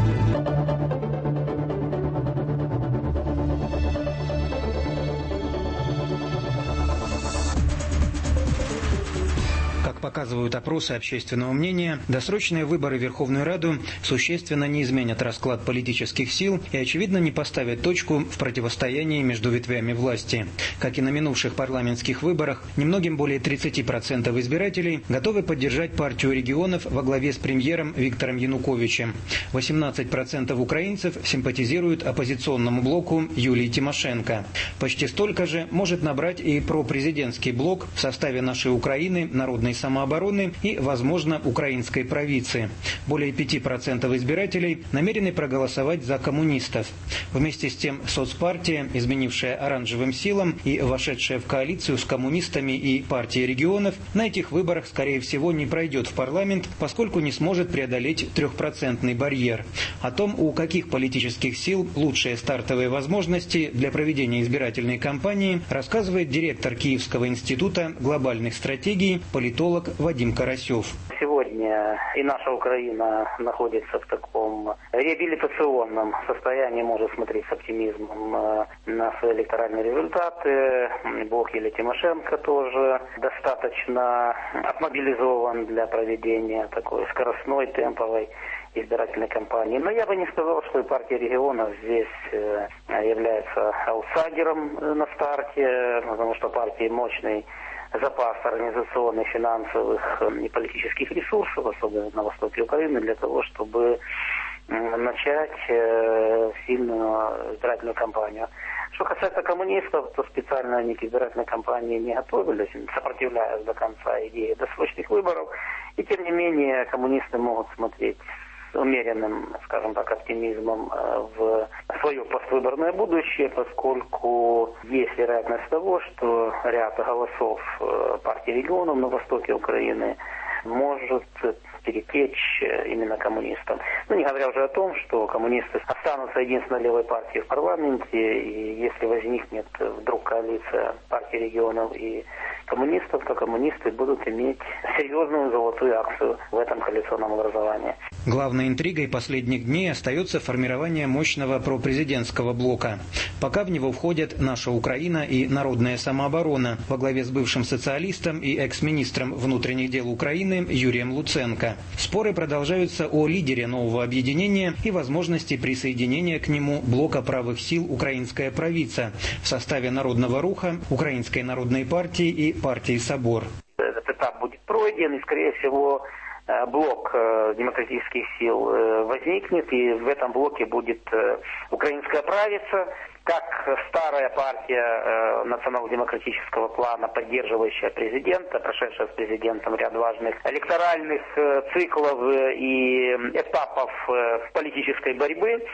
Как показывают опросы общественного мнения, досрочные выборы в Верховную Раду существенно не изменят расклад политических сил и, очевидно, не поставят точку в противостоянии между ветвями власти. Как и на минувших парламентских выборах, немногим более тридцати процентов избирателей готовы поддержать партию регионов во главе с премьером Виктором Януковичем. восемнадцать процентов украинцев симпатизируют оппозиционному блоку Юлии Тимошенко. Почти столько же может набрать и пропрезидентский блок в составе «Нашей Украины», «Народной самообороны» и, возможно, «Украинской правицы». Более пяти процентов избирателей намерены проголосовать за коммунистов. Вместе с тем соцпартия, изменившая оранжевым силам и вошедшая в коалицию с коммунистами и партией регионов, на этих выборах, скорее всего, не пройдет в парламент, поскольку не сможет преодолеть трехпроцентный барьер. О том, у каких политических сил лучшие стартовые возможности для проведения избирательной кампании, рассказывает директор Киевского института глобальных стратегий, политолог Вадим Карасев. Сегодня последняя, и наша Украина находится в таком реабилитационном состоянии, может смотреть с оптимизмом на свои электоральные результаты. Блок Юлии Тимошенко тоже достаточно отмобилизован для проведения такой скоростной, темповой избирательной кампании. Но я бы не сказал, что и партия регионов здесь является аутсайдером на старте, потому что партии мощный запас организационных, финансовых и политических ресурсов, особенно на востоке Украины, для того, чтобы начать сильную избирательную кампанию. Что касается коммунистов, то специально они к избирательной кампании не готовились, сопротивляясь до конца идеи досрочных выборов. И тем не менее коммунисты могут смотреть с умеренным, скажем так, оптимизмом в свое поствыборное будущее, поскольку есть вероятность того, что ряд голосов партии регионов на востоке Украины может перетечь именно коммунистам. Ну, не говоря уже о том, что коммунисты останутся единственной левой партией в парламенте, и если возникнет вдруг коалиция партии регионов и коммунистов, то коммунисты будут иметь серьезную золотую акцию в этом коалиционном образовании. Главной интригой последних дней остается формирование мощного пропрезидентского блока. Пока в него входят «Наша Украина» и «Народная самооборона» во главе с бывшим социалистом и экс-министром внутренних дел Украины Юрием Луценко. Споры продолжаются о лидере нового объединения и возможности присоединения к нему блока правых сил «Украинская правица» в составе Народного руха, Украинской народной партии и партии «Собор». Этот этап будет пройден, и, скорее всего, блок демократических сил возникнет, и в этом блоке будет «Украинская правица», как старая партия э, национал-демократического плана, поддерживающая президента, прошедшая с президентом ряд важных электоральных э, циклов э, и этапов э, политической борьбы.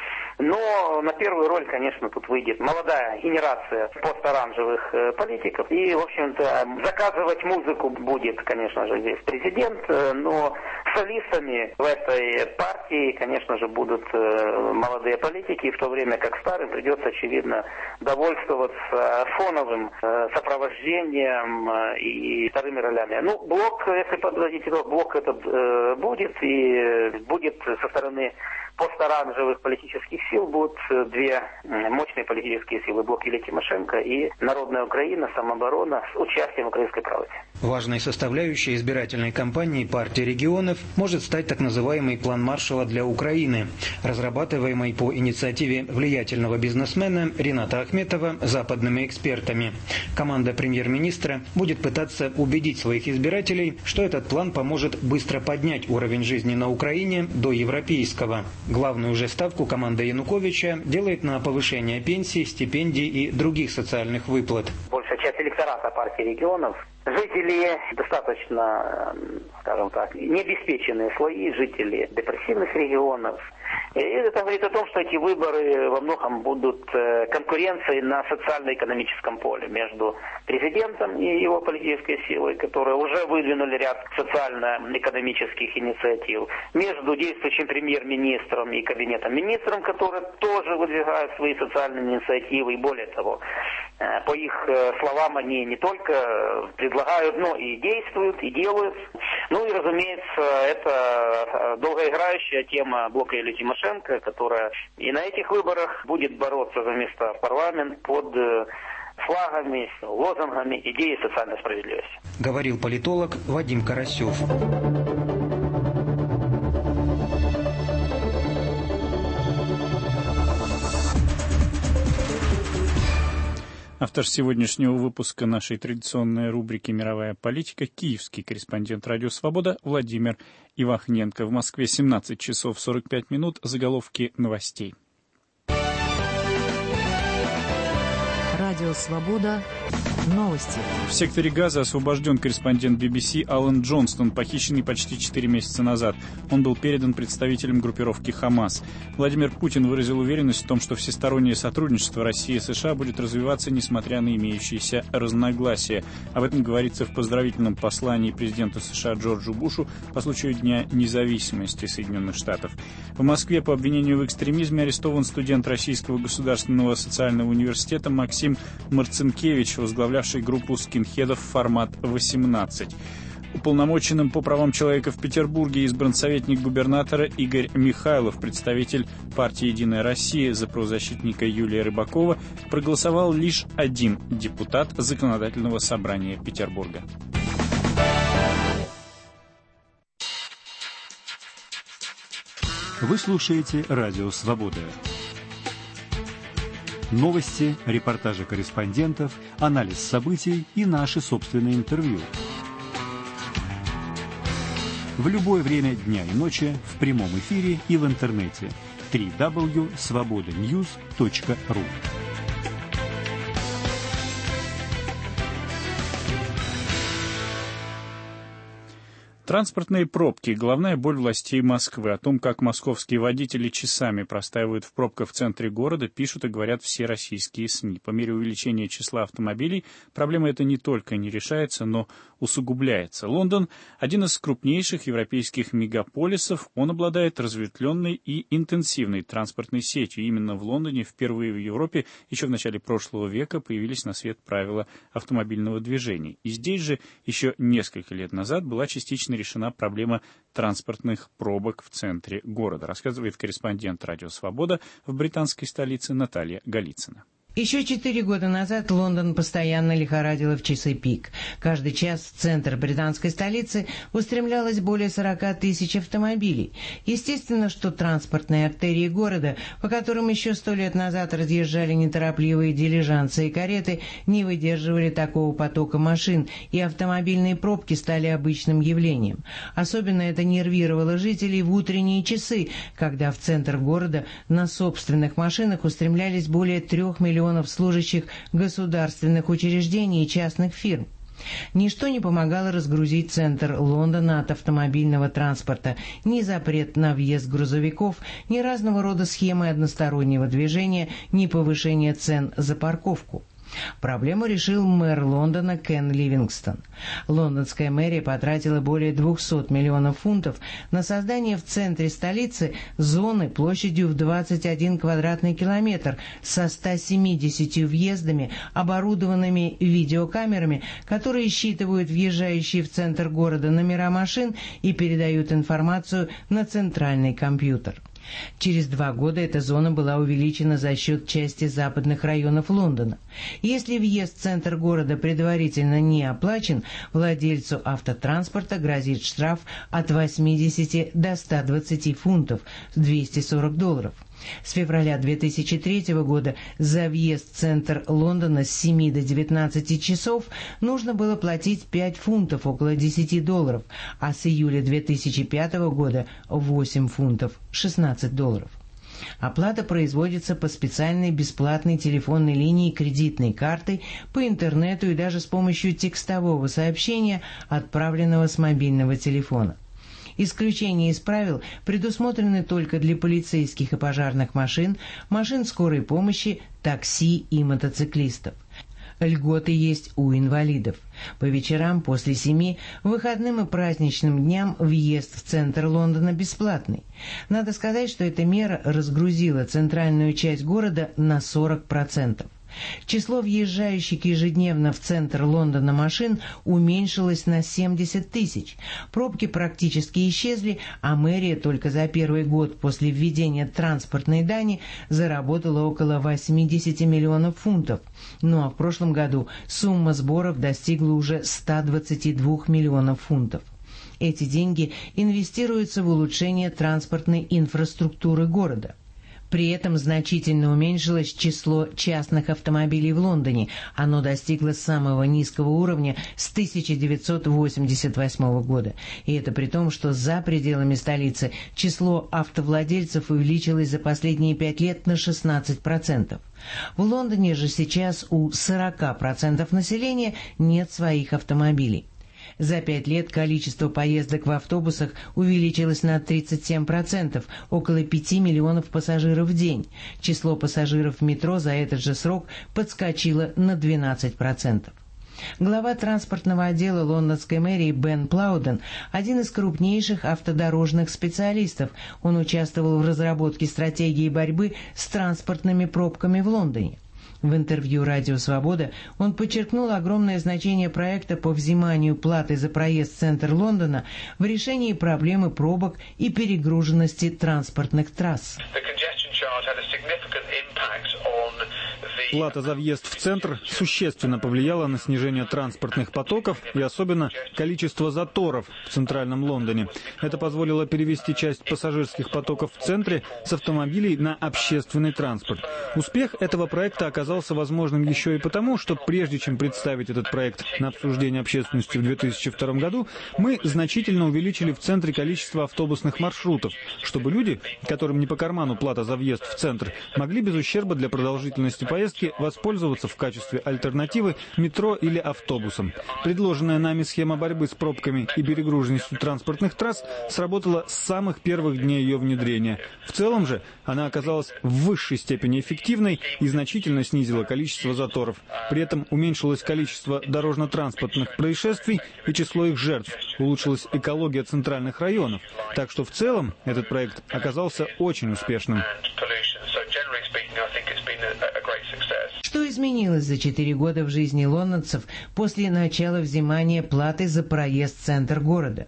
Но на первую роль, конечно, тут выйдет молодая генерация посторанжевых э, политиков. И, в общем-то, заказывать музыку будет, конечно же, здесь президент, э, но солистами в этой партии, конечно же, будут э, молодые политики, в то время как старым придется, очевидно, довольствоваться фоновым э, сопровождением э, и вторыми ролями. Ну, блок, если подводить итог, блок этот э, будет, и будет со стороны посторанжевых политических сил будут две мощные политические силы: блок Юлии Тимошенко и Народная Украина, самооборона с участием Украинской правицы. Важной составляющей избирательной кампании партии регионов может стать так называемый план Маршалла для Украины, разрабатываемый по инициативе влиятельного бизнесмена Рината Ахметова западными экспертами. Команда премьер-министра будет пытаться убедить своих избирателей, что этот план поможет быстро поднять уровень жизни на Украине до европейского. Главную же ставку команда Януковича делает на повышение пенсий, стипендий и других социальных выплат. Большая часть электората партии регионов — жители достаточно, скажем так, необеспеченные слои, жители депрессивных регионов. И это говорит о том, что эти выборы во многом будут конкуренцией на социально-экономическом поле между президентом и его политической силой, которые уже выдвинули ряд социально-экономических инициатив, между действующим премьер-министром и кабинетом министров, которые тоже выдвигают свои социальные инициативы, и более того, по их словам, они не только предлагают, но и действуют, и делают. Ну и, разумеется, это долгоиграющая тема блока Юлии Тимошенко, которая и на этих выборах будет бороться за места в парламент под флагами, лозунгами идеи социальной справедливости. Говорил политолог Вадим Карасев. Автор сегодняшнего выпуска нашей традиционной рубрики «Мировая политика» — киевский корреспондент «Радио Свобода» Владимир Ивахненко. В Москве семнадцать часов сорок пять минут. Заголовки новостей. Радио Свобода. Новости. В секторе Газа освобожден корреспондент би би си Алан Джонстон, похищенный почти четыре месяца назад. Он был передан представителям группировки «Хамас». Владимир Путин выразил уверенность в том, что всестороннее сотрудничество России и США будет развиваться, несмотря на имеющиеся разногласия. Об этом говорится в поздравительном послании президенту США Джорджу Бушу по случаю Дня независимости Соединенных Штатов. В Москве по обвинению в экстремизме арестован студент Российского государственного социального университета Максим Марцинкевич, возглавлявший группу скинхедов «Формат восемнадцать». Уполномоченным по правам человека в Петербурге избран советник губернатора Игорь Михайлов. Представитель партии «Единая Россия», за правозащитника Юлия Рыбакова проголосовал лишь один депутат Законодательного собрания Петербурга. Вы слушаете «Радио Свобода». Новости, репортажи корреспондентов, анализ событий и наши собственные интервью. В любое время дня и ночи, в прямом эфире и в интернете. дабл-ю дабл-ю дабл-ю точка свобода ньюс точка ру. Транспортные пробки – головная боль властей Москвы. О том, как московские водители часами простаивают в пробках в центре города, пишут и говорят все российские СМИ. По мере увеличения числа автомобилей проблема эта не только не решается, но усугубляется. Лондон – один из крупнейших европейских мегаполисов. Он обладает разветвленной и интенсивной транспортной сетью. Именно в Лондоне впервые в Европе еще в начале прошлого века появились на свет правила автомобильного движения. И здесь же еще несколько лет назад была частично решена проблема транспортных пробок в центре города, рассказывает корреспондент «Радио Свобода» в британской столице Наталья Голицына. Еще четыре года назад Лондон постоянно лихорадило в часы пик. Каждый час в центр британской столицы устремлялось более сорока тысяч автомобилей. Естественно, что транспортные артерии города, по которым еще сто лет назад разъезжали неторопливые дилижансы и кареты, не выдерживали такого потока машин, и автомобильные пробки стали обычным явлением. Особенно это нервировало жителей в утренние часы, когда в центр города на собственных машинах устремлялись более трех миллионов служащих государственных учреждений и частных фирм. Ничто не помогало разгрузить центр Лондона от автомобильного транспорта. Ни запрет на въезд грузовиков, ни разного рода схемы одностороннего движения, ни повышение цен за парковку. Проблему решил мэр Лондона Кен Ливингстон. Лондонская мэрия потратила более двухсот миллионов фунтов на создание в центре столицы зоны площадью в двадцать один квадратный километр со ста семидесятью въездами, оборудованными видеокамерами, которые считывают въезжающие в центр города номера машин и передают информацию на центральный компьютер. Через два года эта зона была увеличена за счет части западных районов Лондона. Если въезд в центр города предварительно не оплачен, владельцу автотранспорта грозит штраф от восьмидесяти до ста двадцати фунтов, двести сорок долларов. С февраля две тысячи третьего года за въезд в центр Лондона с семи до девятнадцати часов нужно было платить пять фунтов, около десяти долларов, а с июля две тысячи пятого года восемь фунтов, шестнадцать долларов. Оплата производится по специальной бесплатной телефонной линии кредитной картой, по интернету и даже с помощью текстового сообщения, отправленного с мобильного телефона. Исключения из правил предусмотрены только для полицейских и пожарных машин, машин скорой помощи, такси и мотоциклистов. Льготы есть у инвалидов. По вечерам после семи, выходным и праздничным дням въезд в центр Лондона бесплатный. Надо сказать, что эта мера разгрузила центральную часть города на сорок процентов. Число въезжающих ежедневно в центр Лондона машин уменьшилось на семьдесят тысяч. Пробки практически исчезли, а мэрия только за первый год после введения транспортной дани заработала около восьмидесяти миллионов фунтов. Ну а в прошлом году сумма сборов достигла уже ста двадцати двух миллионов фунтов. Эти деньги инвестируются в улучшение транспортной инфраструктуры города. При этом значительно уменьшилось число частных автомобилей в Лондоне. Оно достигло самого низкого уровня с тысяча девятьсот восемьдесят восьмого года. И это при том, что за пределами столицы число автовладельцев увеличилось за последние пять лет на шестнадцать процентов. В Лондоне же сейчас у сорока процентов населения нет своих автомобилей. За пять лет количество поездок в автобусах увеличилось на тридцать семь процентов, около пяти миллионов пассажиров в день. Число пассажиров в метро за этот же срок подскочило на двенадцать процентов. Глава транспортного отдела лондонской мэрии Бен Плауден – один из крупнейших автодорожных специалистов. Он участвовал в разработке стратегии борьбы с транспортными пробками в Лондоне. В интервью «Радио Свобода» он подчеркнул огромное значение проекта по взиманию платы за проезд в центр Лондона в решении проблемы пробок и перегруженности транспортных трасс. Плата за въезд в центр существенно повлияла на снижение транспортных потоков и особенно количество заторов в центральном Лондоне. Это позволило перевести часть пассажирских потоков в центре с автомобилей на общественный транспорт. Успех этого проекта оказался возможным еще и потому, что прежде чем представить этот проект на обсуждение общественности в две тысячи втором году, мы значительно увеличили в центре количество автобусных маршрутов, чтобы люди, которым не по карману плата за въезд в центр, могли без ущерба для продолжительности поездки воспользоваться в качестве альтернативы метро или автобусом. Предложенная нами схема борьбы с пробками и перегруженностью транспортных трасс сработала с самых первых дней ее внедрения. В целом же она оказалась в высшей степени эффективной и значительно снизила количество заторов. При этом уменьшилось количество дорожно-транспортных происшествий и число их жертв. Улучшилась экология центральных районов. Так что в целом этот проект оказался очень успешным. Что изменилось за четыре года в жизни лондонцев после начала взимания платы за проезд в центр города?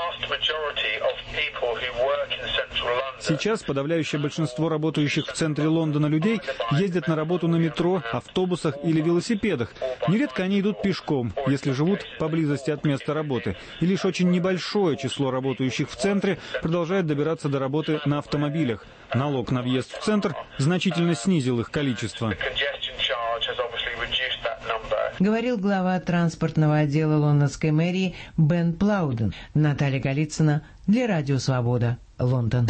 Сейчас подавляющее большинство работающих в центре Лондона людей ездят на работу на метро, автобусах или велосипедах. Нередко они идут пешком, если живут поблизости от места работы. И лишь очень небольшое число работающих в центре продолжает добираться до работы на автомобилях. Налог на въезд в центр значительно снизил их количество. Говорил глава транспортного отдела лондонской мэрии Бен Плауден. Наталья Голицына для Радио Свобода, Лондон.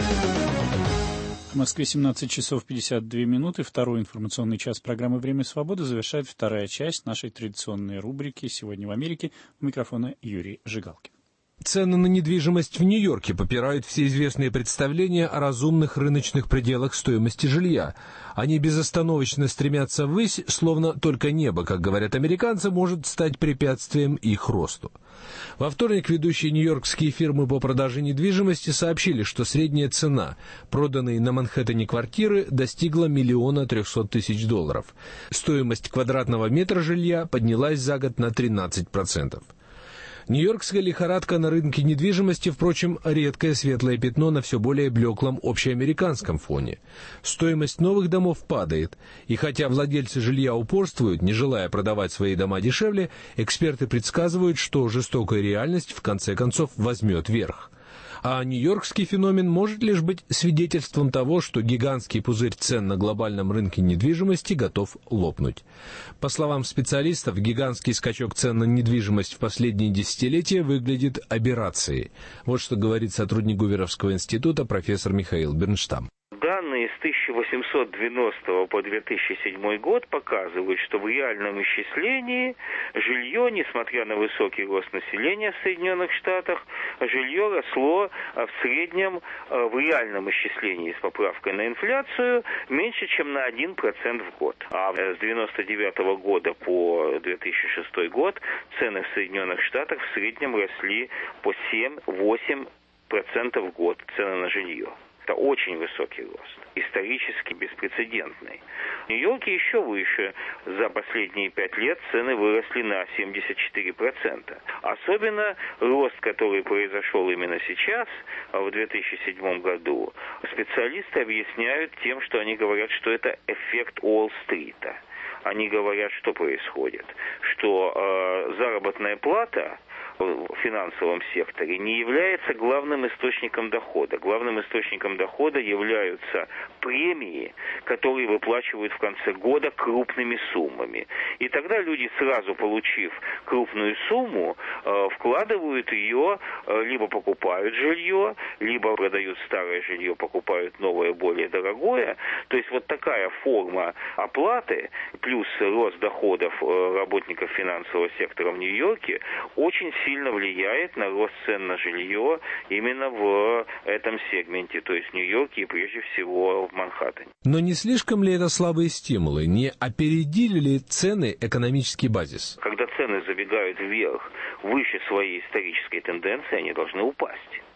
В Москве семнадцать часов пятьдесят две минуты. Второй информационный час программы «Время свободы» завершает вторая часть нашей традиционной рубрики «Сегодня в Америке». У микрофона Юрий Жигалкин. Цены на недвижимость в Нью-Йорке попирают все известные представления о разумных рыночных пределах стоимости жилья. Они безостановочно стремятся ввысь, словно только небо, как говорят американцы, может стать препятствием их росту. Во вторник ведущие нью-йоркские фирмы по продаже недвижимости сообщили, что средняя цена, проданной на Манхэттене квартиры, достигла миллиона трехсот тысяч долларов. Стоимость квадратного метра жилья поднялась за год на тринадцать процентов. Нью-Йоркская лихорадка на рынке недвижимости, впрочем, редкое светлое пятно на все более блеклом общеамериканском фоне. Стоимость новых домов падает, и хотя владельцы жилья упорствуют, не желая продавать свои дома дешевле, эксперты предсказывают, что жестокая реальность в конце концов возьмет верх. А нью-йоркский феномен может лишь быть свидетельством того, что гигантский пузырь цен на глобальном рынке недвижимости готов лопнуть. По словам специалистов, гигантский скачок цен на недвижимость в последние десятилетия выглядит аберрацией. Вот что говорит сотрудник Гуверовского института профессор Михаил Бернштам. Данные с тысяча восемьсот девяностого по две тысячи седьмой год показывают, что в реальном исчислении жилье, несмотря на высокий рост населения в Соединенных Штатах, жилье росло в среднем в реальном исчислении с поправкой на инфляцию меньше, чем на один процент в год. А с девяносто девятого года по две тысячи шестой год цены в Соединенных Штатах в среднем росли по семь-восемь процентов в год, цены на жилье. Это очень высокий рост, исторически беспрецедентный. В Нью-Йорке еще выше. За последние пять лет цены выросли на семьдесят четыре процента. Особенно рост, который произошел именно сейчас, в две тысячи седьмом году, специалисты объясняют тем, что они говорят, что это эффект Уолл-стрита. Они говорят, что происходит, что э, заработная плата в финансовом секторе не является главным источником дохода. Главным источником дохода являются премии, которые выплачивают в конце года крупными суммами. И тогда люди, сразу получив крупную сумму, вкладывают ее, либо покупают жилье, либо продают старое жилье, покупают новое, более дорогое. То есть вот такая форма оплаты, плюс рост доходов работников финансового сектора в Нью-Йорке, очень сильно сильно влияет на рост цен на жилье именно в этом сегменте, то есть в Нью-Йорке и прежде всего в Манхэттене. Но не слишком ли это слабые стимулы? Не опередили ли цены экономический базис? Когда цены забегают вверх, выше своей исторической тенденции, они должны упасть.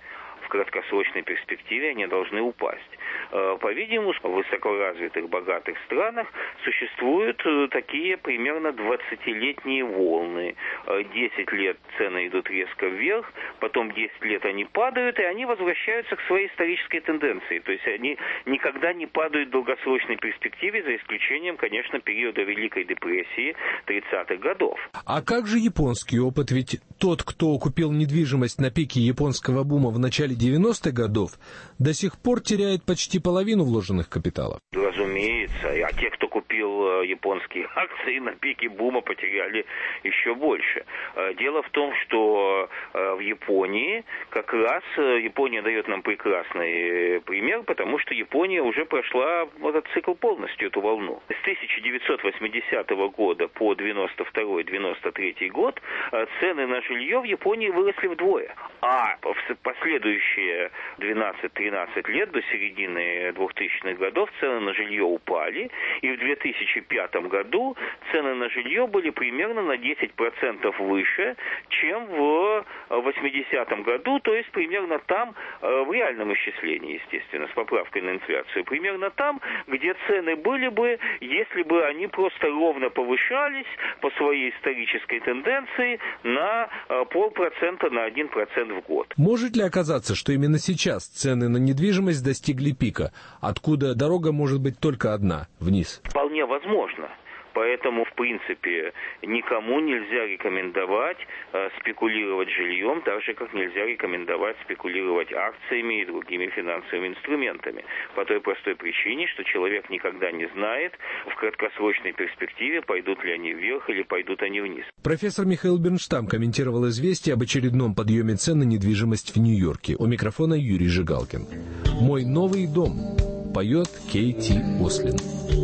в краткосрочной перспективе они должны упасть. По-видимому, в высокоразвитых, богатых странах существуют такие примерно двадцатилетние волны. десять лет цены идут резко вверх, потом десять лет они падают, и они возвращаются к своей исторической тенденции. То есть они никогда не падают в долгосрочной перспективе, за исключением, конечно, периода Великой депрессии тридцатых годов. А как же японский опыт? Ведь тот, кто купил недвижимость на пике японского бума в начале девяностых годов, до сих пор теряет почти половину вложенных капиталов. Разумеется. А те, кто купил японские акции на пике бума, потеряли еще больше. Дело в том, что в Японии как раз Япония дает нам прекрасный пример, потому что Япония уже прошла этот цикл полностью, эту волну. С тысяча девятьсот восьмидесятого года по девяносто второй — девяносто третий год цены на жилье в Японии выросли вдвое. А в последующие двенадцать-тринадцать лет до середины двухтысячных годов цены на жилье упали, и в две тысячи пятом году цены на жилье были примерно на десять процентов выше, чем в восьмидесятом году, то есть примерно там, в реальном исчислении, естественно, с поправкой на инфляцию, примерно там, где цены были бы, если бы они просто ровно повышались по своей исторической тенденции на полпроцента, на один процент в год. Может ли оказаться, что именно сейчас цены на недвижимость достигли пика, откуда дорога может быть только одна – вниз? Вполне возможно. Поэтому, в принципе, никому нельзя рекомендовать э, спекулировать жильем, так же, как нельзя рекомендовать спекулировать акциями и другими финансовыми инструментами. По той простой причине, что человек никогда не знает, в краткосрочной перспективе, пойдут ли они вверх или пойдут они вниз. Профессор Михаил Бернштам комментировал известие об очередном подъеме цен на недвижимость в Нью-Йорке. У микрофона Юрий Жигалкин. «Мой новый дом» поет Кейти Ослин.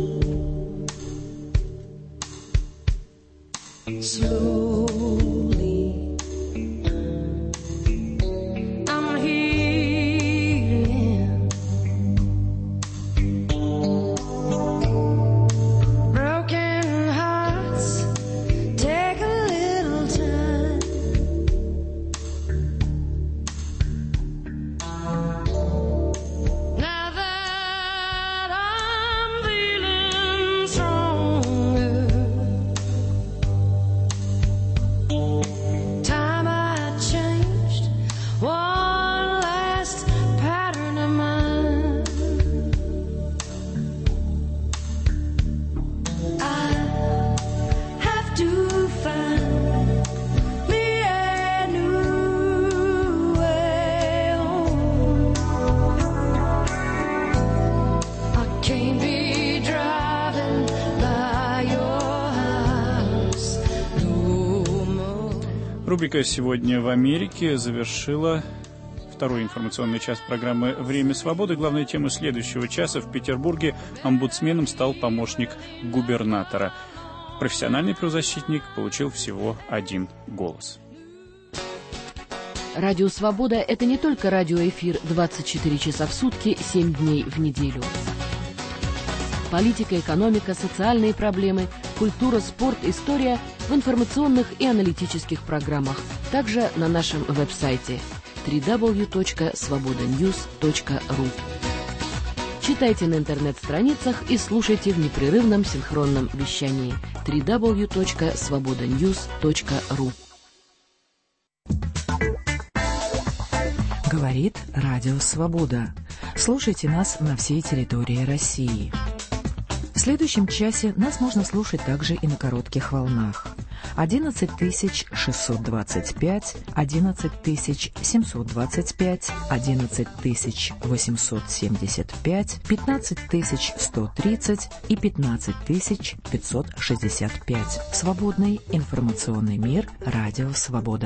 Slowly, I'm healing. Broken hearts take a little time. Now that I'm feeling stronger, time I changed one last pattern of mine. I have to find me a new way home. I can't be driving by your house no more. Рубрика «Сегодня в Америке» завершила второй информационный час программы «Время свободы». Главной темой следующего часа: в Петербурге омбудсменом стал помощник губернатора. Профессиональный правозащитник получил всего один голос. Радио «Свобода» — это не только радиоэфир двадцать четыре часа в сутки, семь дней в неделю. Политика, экономика, социальные проблемы, культура, спорт, история в информационных и аналитических программах. Также на нашем веб-сайте дабл ю дабл ю дабл ю точка свобода ньюс точка ру. Читайте на интернет-страницах и слушайте в непрерывном синхронном вещании дабл ю дабл ю дабл ю точка свобода ньюс точка ру. Говорит Радио Свобода. Слушайте нас на всей территории России. В следующем часе нас можно слушать также и на коротких волнах. одиннадцать тысяч шестьсот двадцать пять, одиннадцать тысяч семьсот двадцать пять, одиннадцать тысяч восемьсот семьдесят пять, пятнадцать тысяч сто тридцать и пятнадцать тысяч пятьсот шестьдесят пять. Свободный информационный мир. Радио Свобода.